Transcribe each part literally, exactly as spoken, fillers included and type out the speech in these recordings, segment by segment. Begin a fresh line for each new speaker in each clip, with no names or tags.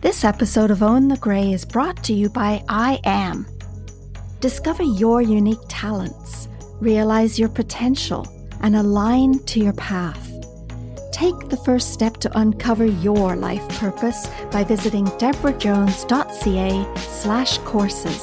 This episode of Own the Grey is brought to you by I Am. Discover your unique talents, realize your potential, and align to your path. Take the first step to uncover your life purpose by visiting deborahjones.ca slash courses.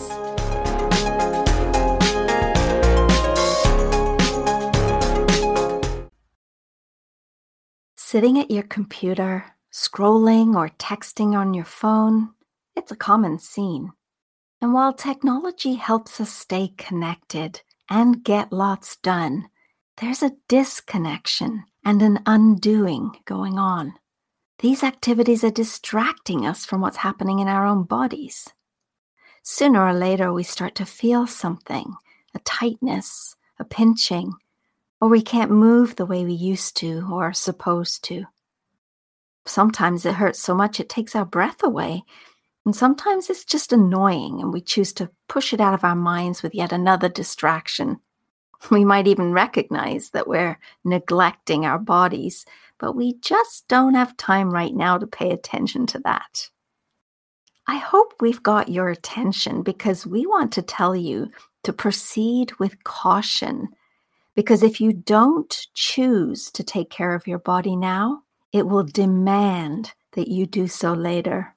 Sitting at your computer, scrolling or texting on your phone, it's a common scene. And while technology helps us stay connected and get lots done, there's a disconnection and an undoing going on. These activities are distracting us from what's happening in our own bodies. Sooner or later, we start to feel something, a tightness, a pinching, or we can't move the way we used to or are supposed to. Sometimes it hurts so much it takes our breath away, and sometimes it's just annoying and we choose to push it out of our minds with yet another distraction. We might even recognize that we're neglecting our bodies, but we just don't have time right now to pay attention to that. I hope we've got your attention because we want to tell you to proceed with caution. Because if you don't choose to take care of your body now, it will demand that you do so later.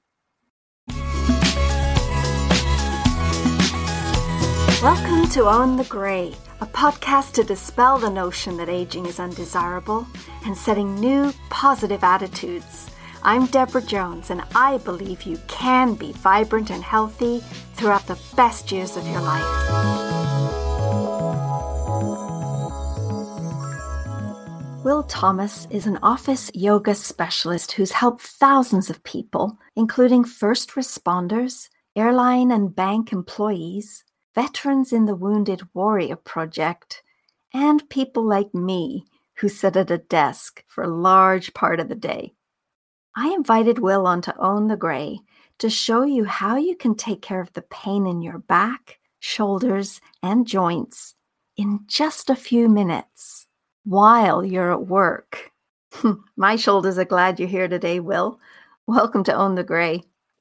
Welcome to Own the Grey, a podcast to dispel the notion that aging is undesirable and setting new positive attitudes. I'm Deborah Jones, and I believe you can be vibrant and healthy throughout the best years of your life. Will Thomas is an office yoga specialist who's helped thousands of people, including first responders, airline and bank employees, veterans in the Wounded Warrior Project, and people like me who sit at a desk for a large part of the day. I invited Will on to Own the Grey to show you how you can take care of the pain in your back, shoulders, and joints in just a few minutes while you're at work. My shoulders are glad you're here today, Will. Welcome to Own the Grey.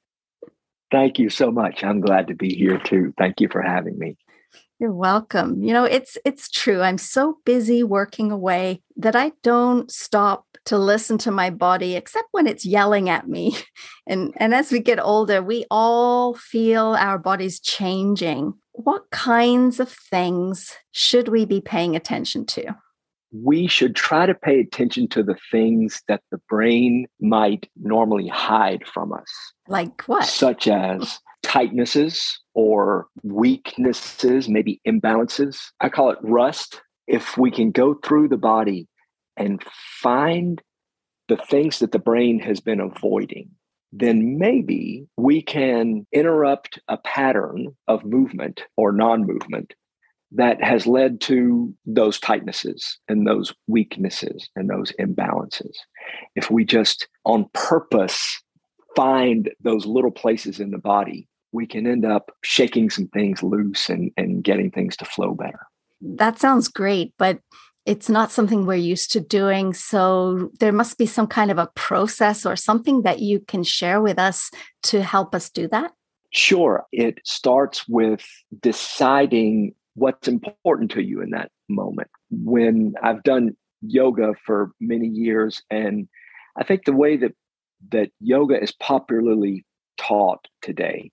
Thank you so much. I'm glad to be here too. Thank you for having me.
You're welcome. You know, it's it's true. I'm so busy working away that I don't stop to listen to my body, except when it's yelling at me. And, and as we get older, we all feel our bodies changing. What kinds of things should we be paying attention to?
We should try to pay attention to the things that the brain might normally hide from us.
Like what?
Such as tightnesses or weaknesses, maybe imbalances. I call it rust. If we can go through the body and find the things that the brain has been avoiding, then maybe we can interrupt a pattern of movement or non-movement that has led to those tightnesses and those weaknesses and those imbalances. If we just on purpose find those little places in the body, we can end up shaking some things loose and, and getting things to flow better.
That sounds great, but it's not something we're used to doing. So there must be some kind of a process or something that you can share with us to help us do that.
Sure. It starts with deciding what's important to you in that moment. When I've done yoga for many years, and I think the way that, that yoga is popularly taught today,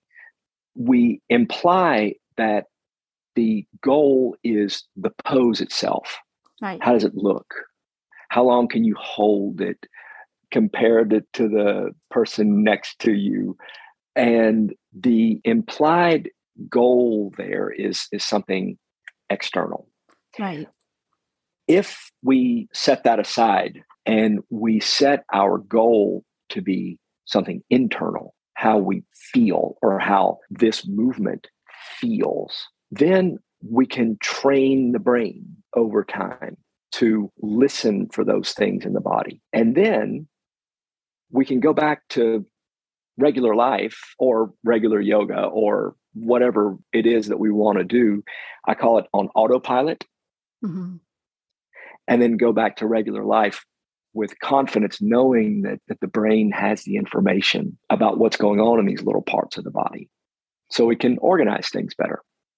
we imply that the goal is the pose itself.
Right.
How does it look? How long can you hold it? Compared it to the person next to you. And the implied goal there is, is something external.
Right.
If we set that aside and we set our goal to be something internal, how we feel or how this movement feels, then we can train the brain over time to listen for those things in the body. And then we can go back to regular life or regular yoga or whatever it is that we want to do. I call it on autopilot.
Mm-hmm.
And then go back to regular life with confidence, knowing that, that the brain has the information about what's going on in these little parts of the body, so we can organize things better.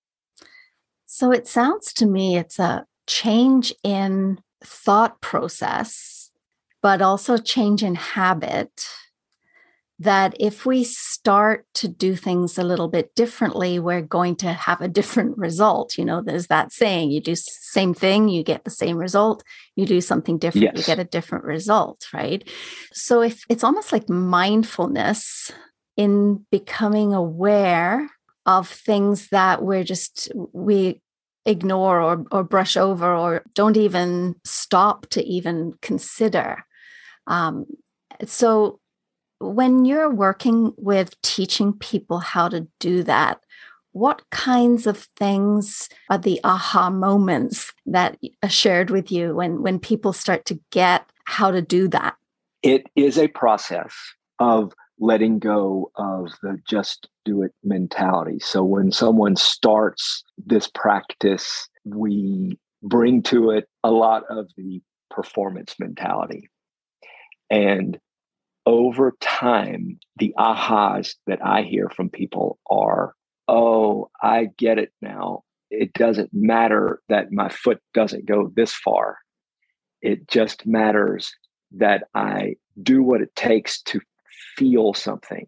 So it sounds to me it's a change in thought process, but also change in habit, that if we start to do things a little bit differently, we're going to have a different result. You know, there's that saying, you do the same thing, you get the same result. You do something different, yes. You get a different result, right? So if it's almost like mindfulness in becoming aware of things that we're just, we ignore or, or brush over or don't even stop to even consider. Um, so when you're working with teaching people how to do that, what kinds of things are the aha moments that are shared with you when, when people start to get how to do that?
It is a process of letting go of the just do it mentality. So when someone starts this practice, we bring to it a lot of the performance mentality. And over time, the ahas that I hear from people are, oh, I get it now. It doesn't matter that my foot doesn't go this far. It just matters that I do what it takes to feel something.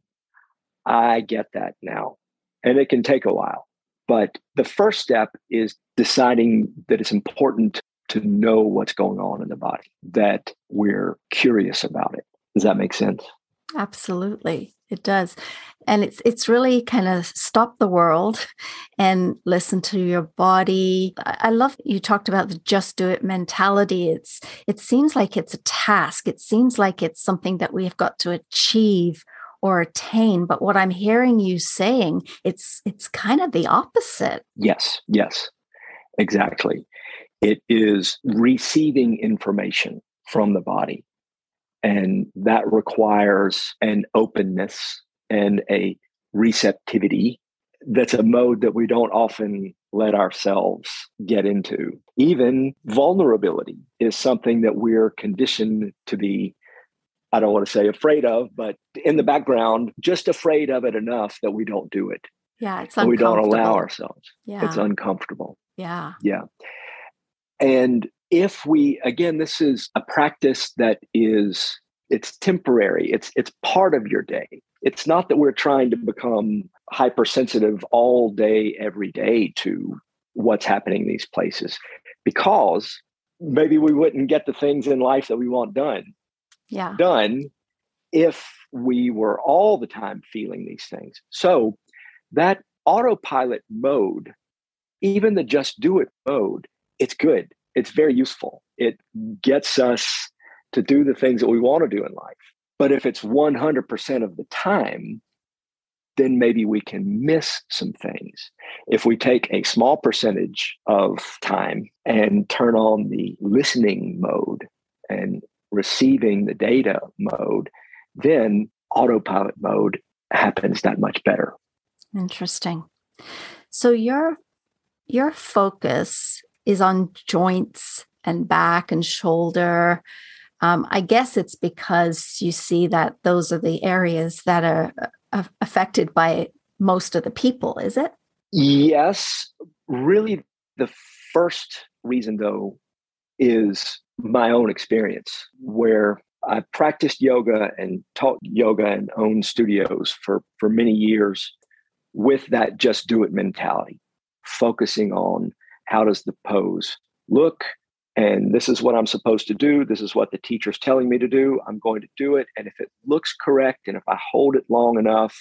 I get that now. And it can take a while. But the first step is deciding that it's important to know what's going on in the body, that we're curious about it. Does that make sense?
Absolutely. It does. And it's it's really kind of stop the world and listen to your body. I, I love you talked about the just do it mentality. It's it seems like it's a task. It seems like it's something that we have got to achieve or attain. But what I'm hearing you saying, it's it's kind of the opposite.
Yes, yes, exactly. It is receiving information from the body. And that requires an openness and a receptivity. That's a mode that we don't often let ourselves get into. Even vulnerability is something that we're conditioned to be, I don't want to say afraid of, but in the background, just afraid of it enough that we don't do it.
Yeah, it's
and
uncomfortable.
We don't allow ourselves.
Yeah.
It's uncomfortable.
Yeah.
Yeah. And if we, again, this is a practice that is, it's temporary. It's, it's part of your day. It's not that we're trying to become hypersensitive all day, every day to what's happening in these places, because maybe we wouldn't get the things in life that we want done,
yeah.
done if we were all the time feeling these things. So that autopilot mode, even the just do it mode, it's good. It's very useful. It gets us to do the things that we want to do in life. But if it's one hundred percent of the time, then maybe we can miss some things. If we take a small percentage of time and turn on the listening mode and receiving the data mode, then autopilot mode happens that much better.
Interesting. So your your focus is on joints and back and shoulder. Um, I guess it's because you see that those are the areas that are uh, affected by most of the people, is it?
Yes. Really, the first reason, though, is my own experience, where I practiced yoga and taught yoga and owned studios for, for many years with that just do it mentality, focusing on how does the pose look? And this is what I'm supposed to do. This is what the teacher's telling me to do. I'm going to do it. And if it looks correct, and if I hold it long enough,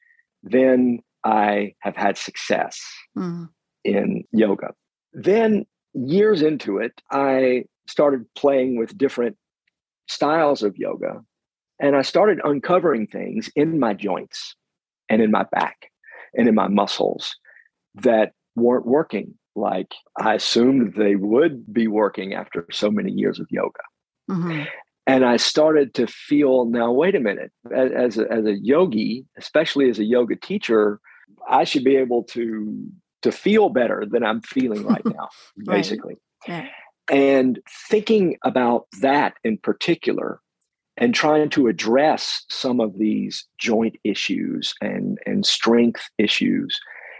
then I have had success mm. in yoga. Then years into it, I started playing with different styles of yoga. And I started uncovering things in my joints and in my back and in my muscles that weren't working like I assumed they would be working after so many years of yoga. Mm-hmm. And I started to feel, now, wait a minute, as a, as a yogi, especially as a yoga teacher, I should be able to, to feel better than I'm feeling right now, basically.
Right. Yeah.
And thinking about that in particular and trying to address some of these joint issues and, and strength issues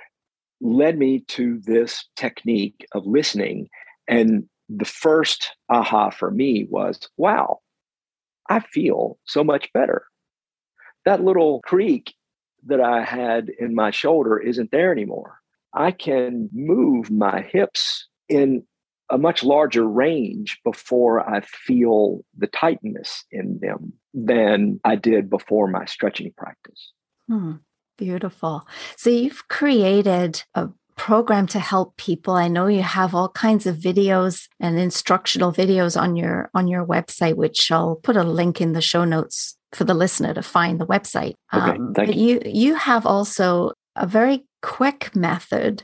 led me to this technique of listening. And the first aha for me was, wow, I feel so much better. That little creak that I had in my shoulder isn't there anymore. I can move my hips in a much larger range before I feel the tightness in them than I did before my stretching practice.
Hmm, beautiful. So you've created a program to help people. I know you have all kinds of videos and instructional videos on your on your website, which I'll put a link in the show notes for the listener to find the website.
Okay,
Um,
thank
but you you have also a very quick method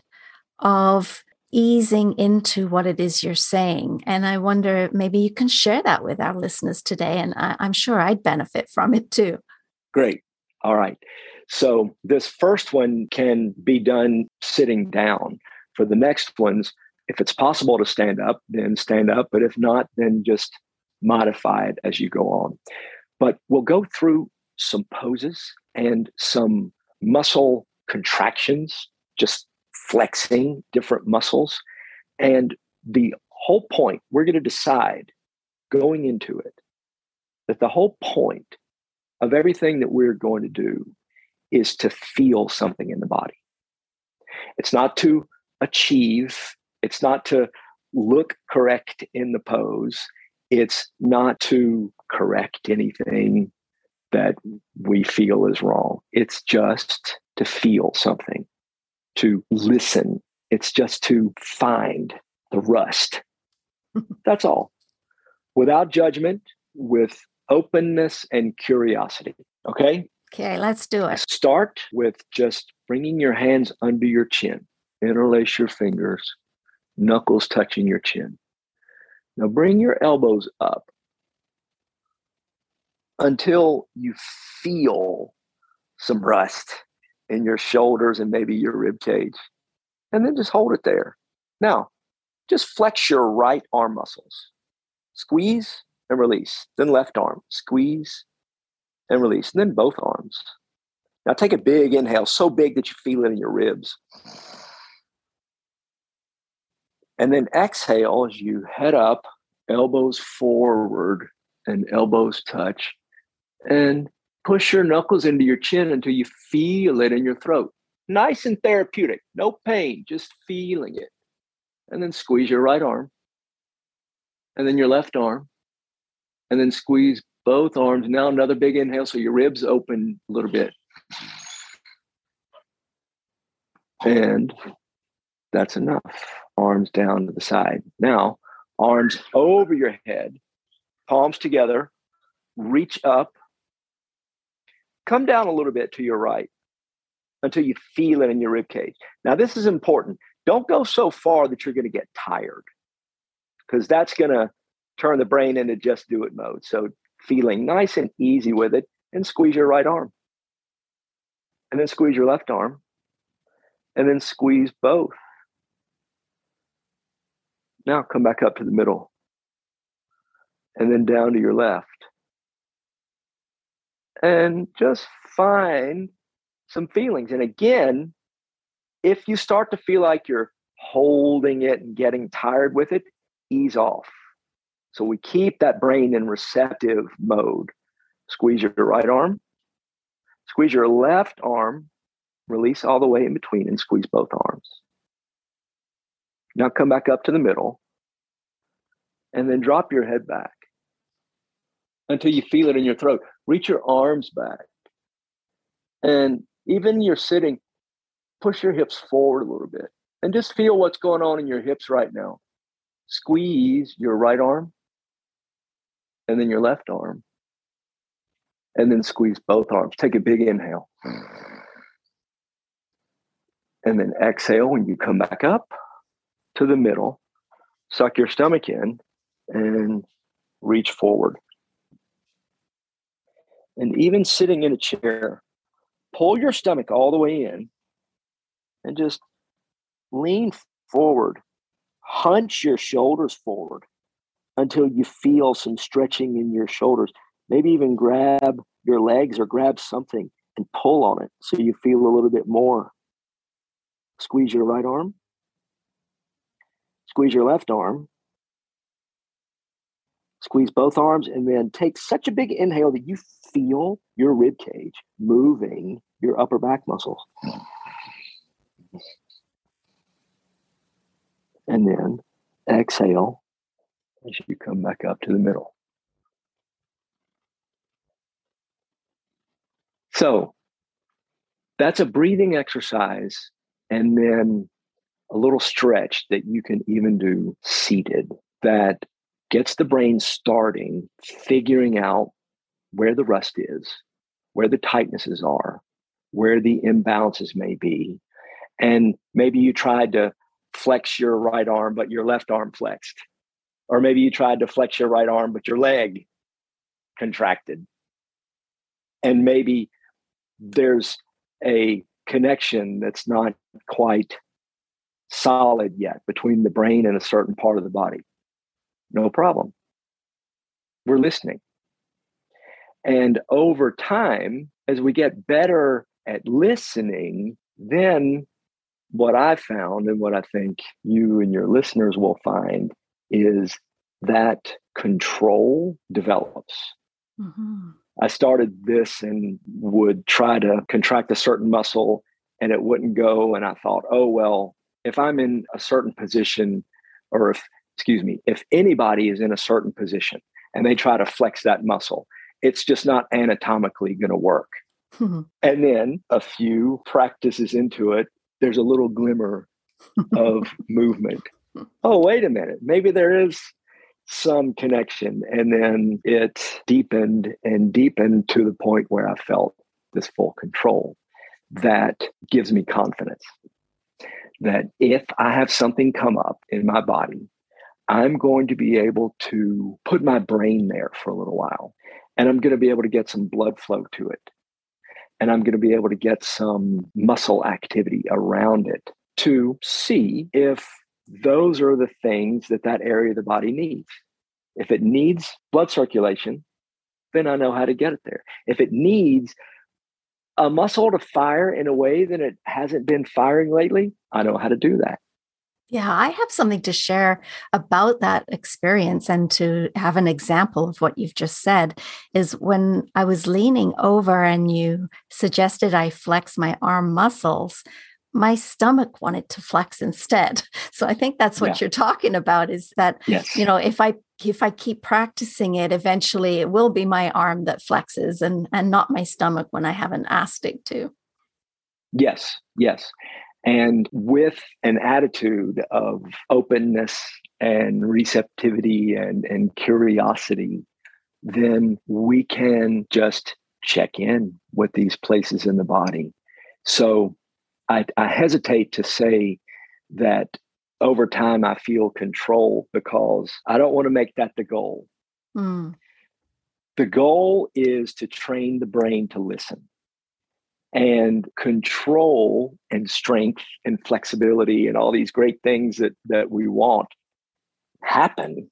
of easing into what it is you're saying. And I wonder, maybe you can share that with our listeners today. And I, I'm sure I'd benefit from it too.
Great. All right. So this first one can be done sitting down. For the next ones, if it's possible to stand up, then stand up. But if not, then just modify it as you go on. But we'll go through some poses and some muscle contractions, just flexing different muscles. And the whole point, we're going to decide going into it that the whole point of everything that we're going to do is to feel something in the body. It's not to achieve. It's not to look correct in the pose. It's not to correct anything that we feel is wrong. It's just to feel something, to listen. It's just to find the rust. That's all. Without judgment, with openness and curiosity. Okay?
Okay, let's do it.
Start with just bringing your hands under your chin. Interlace your fingers, knuckles touching your chin. Now bring your elbows up until you feel some rust in your shoulders and maybe your rib cage. And then just hold it there. Now, just flex your right arm muscles. Squeeze and release. Then left arm. Squeeze and release. And then both arms. Now take a big inhale, so big that you feel it in your ribs. And then exhale as you head up, elbows forward and elbows touch. And push your knuckles into your chin until you feel it in your throat. Nice and therapeutic. No pain, just feeling it. And then squeeze your right arm. And then your left arm. And then squeeze both arms. Now another big inhale so your ribs open a little bit. And that's enough. Arms down to the side. Now, arms over your head, palms together, reach up, come down a little bit to your right until you feel it in your rib cage. Now, this is important. Don't go so far that you're going to get tired, because that's going to turn the brain into just do it mode. So feeling nice and easy with it, and squeeze your right arm. And then squeeze your left arm. And then squeeze both. Now come back up to the middle. And then down to your left. And just find some feelings. And again, if you start to feel like you're holding it and getting tired with it, ease off. So we keep that brain in receptive mode. Squeeze your right arm. Squeeze your left arm. Release all the way in between and squeeze both arms. Now come back up to the middle and then drop your head back until you feel it in your throat. Reach your arms back. And even you're sitting, push your hips forward a little bit and just feel what's going on in your hips right now. Squeeze your right arm and then your left arm. And then squeeze both arms. Take a big inhale. And then exhale when you come back up to the middle. Suck your stomach in and reach forward. And even sitting in a chair, pull your stomach all the way in and just lean forward. Hunch your shoulders forward. until you feel some stretching in your shoulders. Maybe even grab your legs or grab something and pull on it so you feel a little bit more. Squeeze your right arm. Squeeze your left arm. Squeeze both arms, and then take such a big inhale that you feel your rib cage moving your upper back muscles. And then exhale as you come back up to the middle. So that's a breathing exercise, and then a little stretch that you can even do seated that gets the brain starting, figuring out where the rust is, where the tightnesses are, where the imbalances may be. And maybe you tried to flex your right arm, but your left arm flexed. Or maybe you tried to flex your right arm, but your leg contracted. And maybe there's a connection that's not quite solid yet between the brain and a certain part of the body. No problem. We're listening. And over time, as we get better at listening, then what I've found and what I think you and your listeners will find is that control develops. Mm-hmm. I started this and would try to contract a certain muscle and it wouldn't go. And I thought, oh, well, if I'm in a certain position, or if, excuse me, if anybody is in a certain position and they try to flex that muscle, it's just not anatomically going to work. Mm-hmm. And then a few practices into it, there's a little glimmer of movement. Oh, wait a minute. Maybe there is some connection. And then it deepened and deepened to the point where I felt this full control that gives me confidence that if I have something come up in my body, I'm going to be able to put my brain there for a little while. And I'm going to be able to get some blood flow to it. And I'm going to be able to get some muscle activity around it to see if those are the things that that area of the body needs. If it needs blood circulation, then I know how to get it there. If it needs a muscle to fire in a way that it hasn't been firing lately, I know how to do that.
Yeah, I have something to share about that experience and to have an example of what you've just said is when I was leaning over and you suggested I flex my arm muscles, my stomach wanted to flex instead. So I think that's what yeah. you're talking about is that, yes. you know, if I if I keep practicing it, eventually it will be my arm that flexes and, and not my stomach when I haven't asked it to.
Yes, yes. And with an attitude of openness and receptivity and, and curiosity, then we can just check in with these places in the body. So I, I hesitate to say that over time I feel control because I don't want to make that the goal. Mm. The goal is to train the brain to listen. And control and strength and flexibility and all these great things that, that we want happen.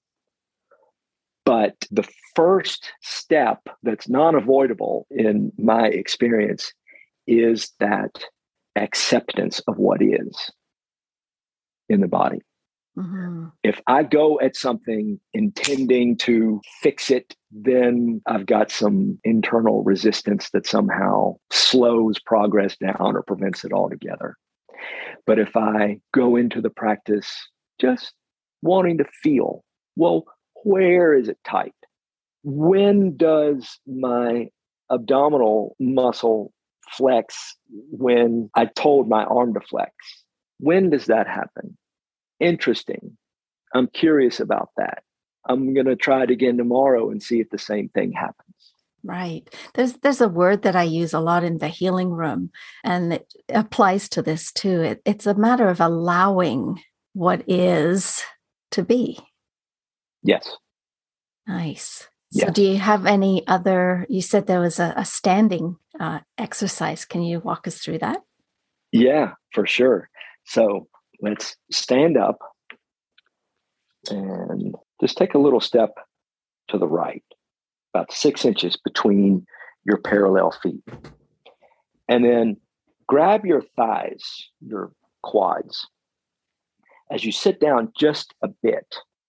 But the first step that's non-avoidable in my experience is that acceptance of what is in the body. Mm-hmm. If I go at something intending to fix it, then I've got some internal resistance that somehow slows progress down or prevents it altogether. But if I go into the practice just wanting to feel, well, where is it tight? When does my abdominal muscle flex when I told my arm to flex? When does that happen? Interesting. I'm curious about that. I'm going to try it again tomorrow and see if the same thing happens.
Right. There's there's a word that I use a lot in the healing room, and it applies to this too. It, it's a matter of allowing what is to be.
Yes.
Nice. So
yes.
do you have any other, you said there was a, a standing uh, exercise. Can you walk us through that?
Yeah, for sure. So let's stand up and just take a little step to the right, about six inches between your parallel feet. And then grab your thighs, your quads, as you sit down just a bit.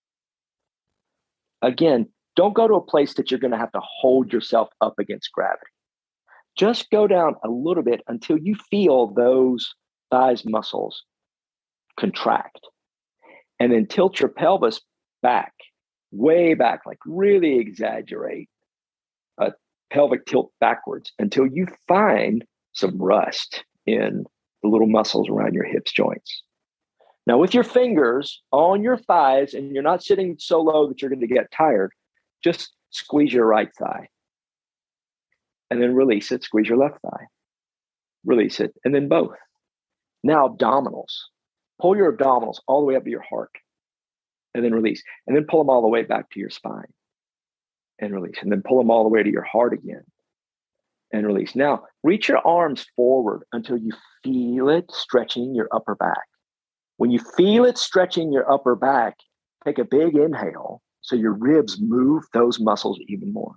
Again, don't go to a place that you're going to have to hold yourself up against gravity. Just go down a little bit until you feel those thighs muscles contract. And then tilt your pelvis back, way back, like really exaggerate a pelvic tilt backwards until you find some rust in the little muscles around your hips joints. Now, with your fingers on your thighs, and you're not sitting so low that you're going to get tired, just squeeze your right thigh. And then release it, squeeze your left thigh. Release it, and then both. Now, abdominals. Pull your abdominals all the way up to your heart. And then release. And then pull them all the way back to your spine. And release. And then pull them all the way to your heart again. And release. Now, reach your arms forward until you feel it stretching your upper back. When you feel it stretching your upper back, take a big inhale so your ribs move those muscles even more.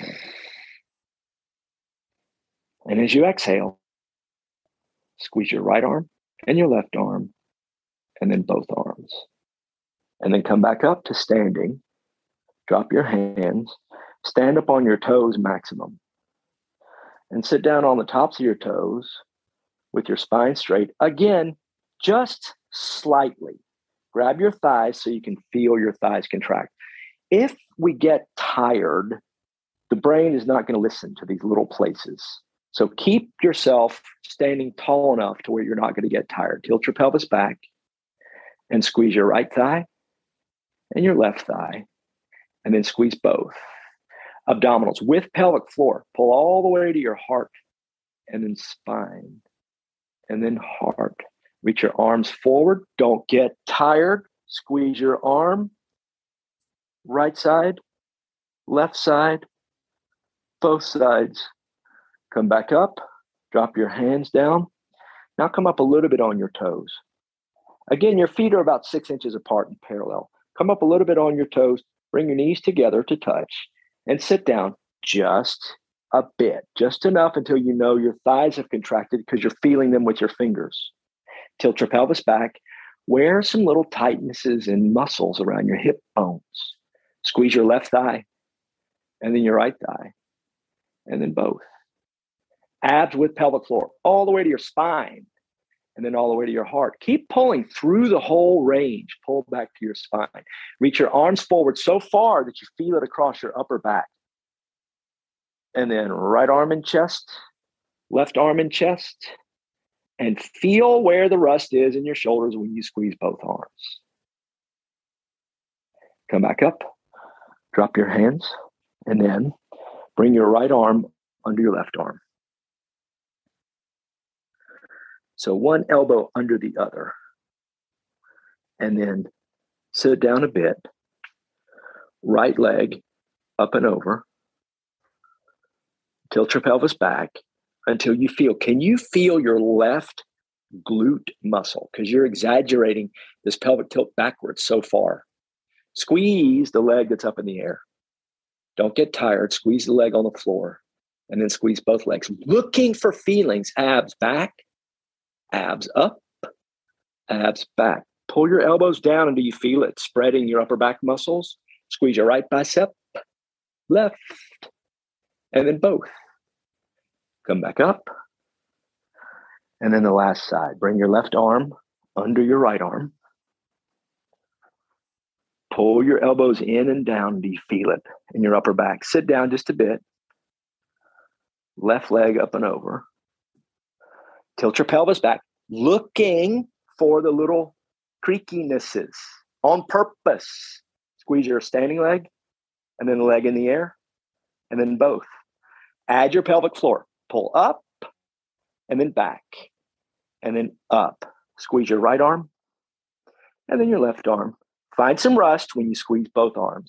And as you exhale, squeeze your right arm and your left arm, and then both arms. And then come back up to standing. Drop your hands. Stand up on your toes maximum. And sit down on the tops of your toes with your spine straight. Again, just slightly. Grab your thighs so you can feel your thighs contract. If we get tired, the brain is not going to listen to these little places. So keep yourself standing tall enough to where you're not going to get tired. Tilt your pelvis back and squeeze your right thigh and your left thigh, and then squeeze both. Abdominals with pelvic floor. Pull all the way to your heart, and then spine, and then heart. Reach your arms forward. Don't get tired. Squeeze your arm. Right side, left side, both sides. Come back up. Drop your hands down. Now come up a little bit on your toes. Again, your feet are about six inches apart and parallel. Come up a little bit on your toes. Bring your knees together to touch and sit down just a bit, just enough until you know your thighs have contracted because you're feeling them with your fingers. Tilt your pelvis back. Wear some little tightnesses and muscles around your hip bones. Squeeze your left thigh and then your right thigh and then both. Abs with pelvic floor all the way to your spine and then all the way to your heart. Keep pulling through the whole range. Pull back to your spine. Reach your arms forward so far that you feel it across your upper back. And then right arm in chest, left arm in chest, and feel where the rust is in your shoulders when you squeeze both arms. Come back up, drop your hands, and then bring your right arm under your left arm. So one elbow under the other. And then sit down a bit. Right leg up and over. Tilt your pelvis back until you feel, can you feel your left glute muscle? Because you're exaggerating this pelvic tilt backwards so far. Squeeze the leg that's up in the air. Don't get tired. Squeeze the leg on the floor. And then squeeze both legs. Looking for feelings. Abs back. Abs up, abs back. Pull your elbows down until you feel it spreading your upper back muscles. Squeeze your right bicep, left, and then both. Come back up. And then the last side. Bring your left arm under your right arm. Pull your elbows in and down until you feel it in your upper back. Sit down just a bit. Left leg up and over. Tilt your pelvis back, looking for the little creakinesses on purpose. Squeeze your standing leg and then the leg in the air and then both. Add your pelvic floor. Pull up and then back and then up. Squeeze your right arm and then your left arm. Find some rust when you squeeze both arms.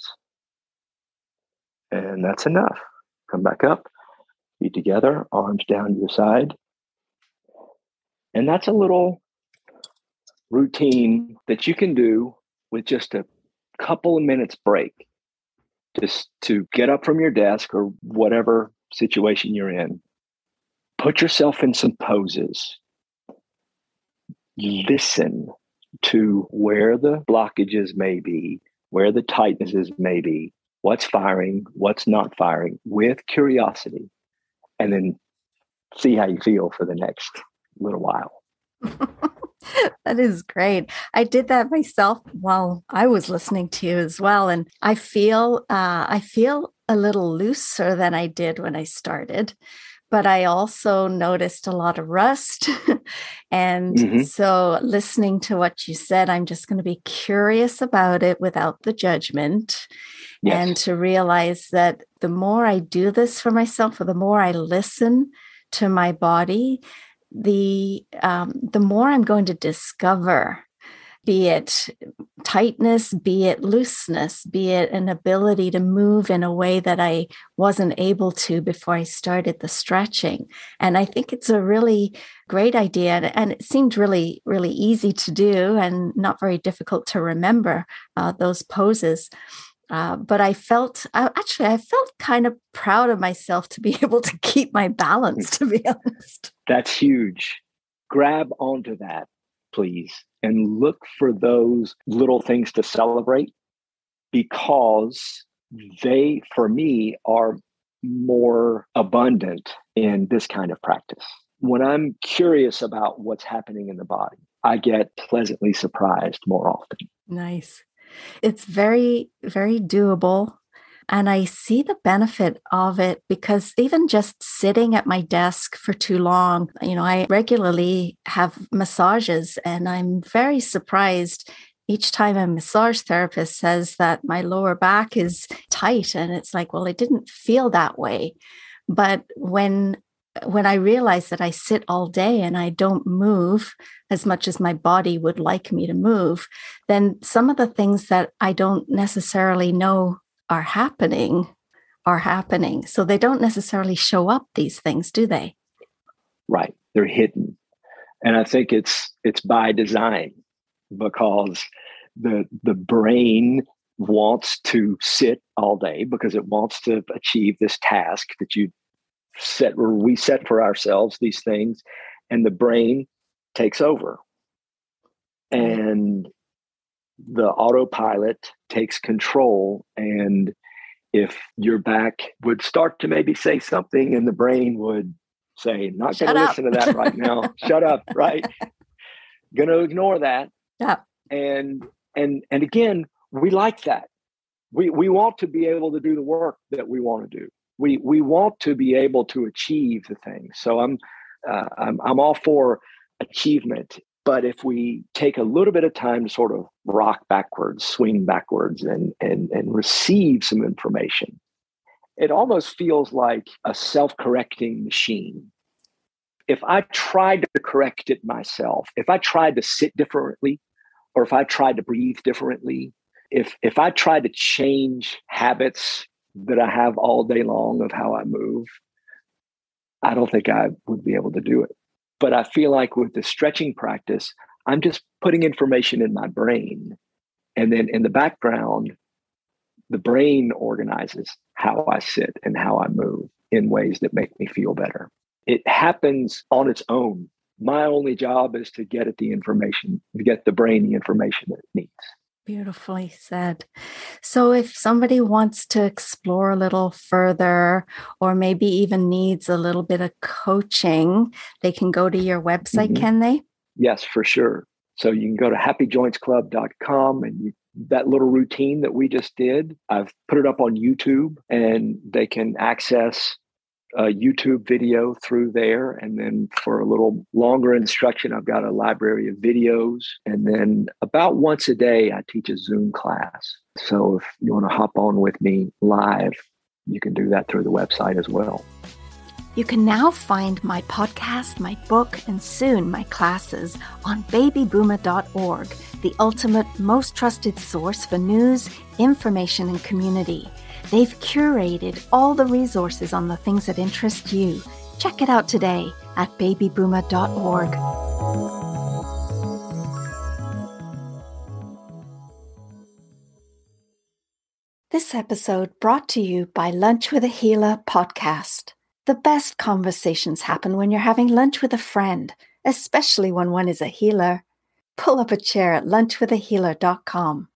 And that's enough. Come back up, feet together, arms down to your side. And that's a little routine that you can do with just a couple of minutes break, just to get up from your desk or whatever situation you're in, put yourself in some poses, listen to where the blockages may be, where the tightnesses may be, what's firing, what's not firing, with curiosity, and then see how you feel for the next little while.
That is great. I did that myself while I was listening to you as well, and I feel uh, I feel a little looser than I did when I started. But I also noticed a lot of rust. and mm-hmm. so listening to what you said, I'm just going to be curious about it without the judgment. Yes. And to realize that the more I do this for myself, or the more I listen to my body, the um, the more I'm going to discover, be it tightness, be it looseness, be it an ability to move in a way that I wasn't able to before I started the stretching. And I think it's a really great idea. And it seemed really, really easy to do and not very difficult to remember uh, those poses. Uh, but I felt, I, actually, I felt kind of proud of myself to be able to keep my balance, to be honest.
That's huge. Grab onto that, please, and look for those little things to celebrate, because they, for me, are more abundant in this kind of practice. When I'm curious about what's happening in the body, I get pleasantly surprised more often.
Nice. It's very, very doable. And I see the benefit of it, because even just sitting at my desk for too long, you know, I regularly have massages, and I'm very surprised each time a massage therapist says that my lower back is tight. And it's like, well, it didn't feel that way. But when when I realize that I sit all day and I don't move as much as my body would like me to move, then some of the things that I don't necessarily know are happening are happening. So they don't necessarily show up, these things, do they?
Right. They're hidden. And I think it's it's by design, because the the brain wants to sit all day because it wants to achieve this task that you set, or we set for ourselves, these things, and the brain takes over. And the autopilot takes control. And if your back would start to maybe say something, and the brain would say, not going to listen to that right now. Shut up, right? Going to ignore that.
Yeah.
And and and again, we like that. We we want to be able to do the work that we want to do. We we want to be able to achieve the things. So I'm uh, I'm I'm all for achievement. But if we take a little bit of time to sort of rock backwards, swing backwards, and and and receive some information, it almost feels like a self-correcting machine. If I tried to correct it myself, if I tried to sit differently, or if I tried to breathe differently, if if I tried to change habits that I have all day long of how I move, I don't think I would be able to do it. But I feel like with the stretching practice, I'm just putting information in my brain. And then in the background, the brain organizes how I sit and how I move in ways that make me feel better. It happens on its own. My only job is to get it the information, to get the brain the information that it needs.
Beautifully said. So if somebody wants to explore a little further, or maybe even needs a little bit of coaching, they can go to your website, mm-hmm. Can they?
Yes, for sure. So you can go to happy joints club dot com, and you, that little routine that we just did, I've put it up on YouTube, and they can access a YouTube video through there. And then for a little longer instruction, I've got a library of videos. And then about once a day, I teach a Zoom class. So if you want to hop on with me live, you can do that through the website as well.
You can now find my podcast, my book, and soon my classes on baby booma dot org, the ultimate, most trusted source for news, information, and community. They've curated all the resources on the things that interest you. Check it out today at baby booma dot org. This episode brought to you by Lunch with a Healer podcast. The best conversations happen when you're having lunch with a friend, especially when one is a healer. Pull up a chair at lunch with a healer dot com.